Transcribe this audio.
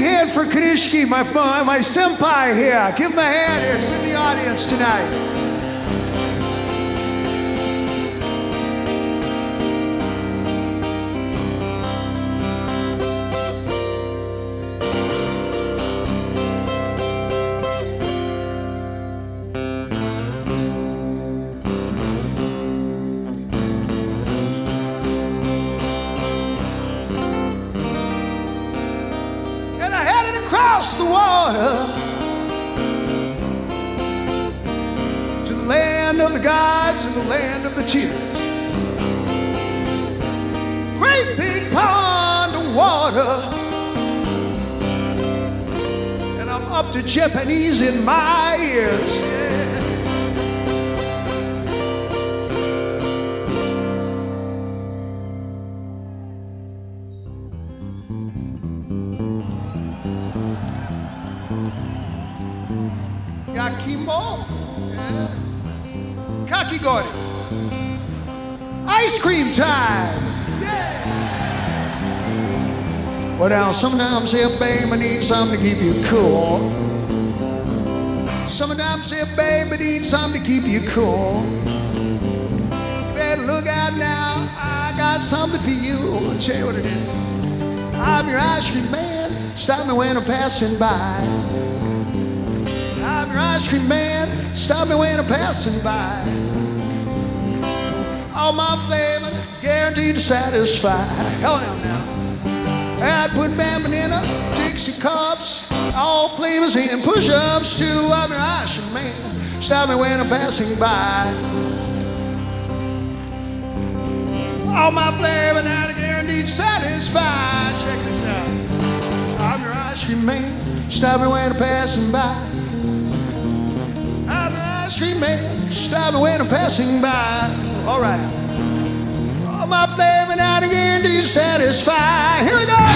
hand for Kanishki, my senpai here. Give him a hand here. He's in the audience tonight. Across the water to the land of the gods and the land of the cheaters. Great big pond of water, and I'm up to Japanese in my ears. Yakimo, yeah. Kakigori, ice cream time, yeah. Well now, sometimes if baby needs something to keep you cool. Sometimes if baby needs something to keep you cool. You better look out now, I got something for you. I'll tell you what it is. I'm your ice cream man, stop me when I'm passing by. I'm your ice cream man, stop me when I'm passing by. All my flavor, guaranteed to satisfy. Hell now. I'd put banana, Dixie cups, all flavors in push-ups too. I'm your ice cream man, stop me when I'm passing by. All my flavor now, guaranteed to satisfy. Check this out. I'm your ice cream man, stop me when I'm passing by. Ice cream man, stop me when I'm passing by. All right. All my flavor now to guarantee to satisfy. Here we go.